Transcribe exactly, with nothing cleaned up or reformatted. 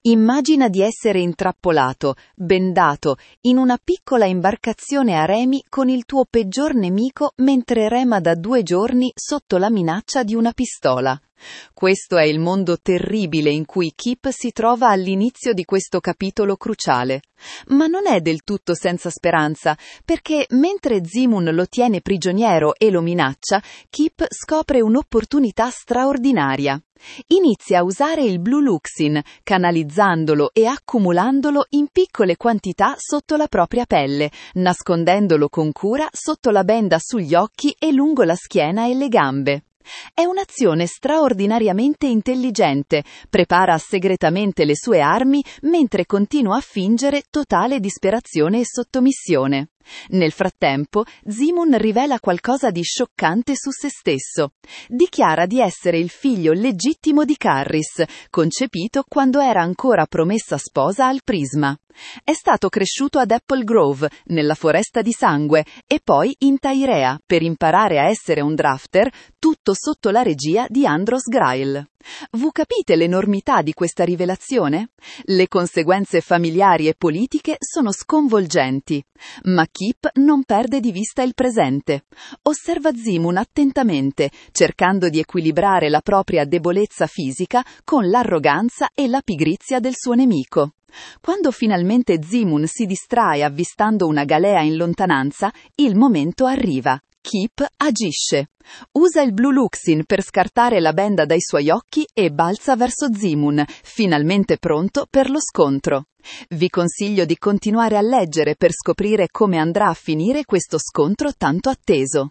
Immagina di essere intrappolato, bendato, in una piccola imbarcazione a remi con il tuo peggior nemico mentre rema da due giorni sotto la minaccia di una pistola. Questo è il mondo terribile in cui Kip si trova all'inizio di questo capitolo cruciale. Ma non è del tutto senza speranza, perché mentre Zimun lo tiene prigioniero e lo minaccia, Kip scopre un'opportunità straordinaria. Inizia a usare il Blue Luxin, canalizzandolo e accumulandolo in piccole quantità sotto la propria pelle, nascondendolo con cura sotto la benda sugli occhi e lungo la schiena e le gambe. È un'azione straordinariamente intelligente, prepara segretamente le sue armi mentre continua a fingere totale disperazione e sottomissione. Nel frattempo, Zimun rivela qualcosa di scioccante su se stesso. Dichiara di essere il figlio legittimo di Carris, concepito quando era ancora promessa sposa al Prisma. È stato cresciuto ad Apple Grove, nella Foresta di Sangue, e poi in Tairea, per imparare a essere un drafter, tutto sotto la regia di Andros Grail. Voi capite l'enormità di questa rivelazione? Le conseguenze familiari e politiche sono sconvolgenti. Ma Kip non perde di vista il presente. Osserva Zimun attentamente, cercando di equilibrare la propria debolezza fisica con l'arroganza e la pigrizia del suo nemico. Quando finalmente Zimun si distrae avvistando una galea in lontananza, il momento arriva. Kip agisce. Usa il Blue Luxin per scartare la benda dai suoi occhi e balza verso Zimun, finalmente pronto per lo scontro. Vi consiglio di continuare a leggere per scoprire come andrà a finire questo scontro tanto atteso.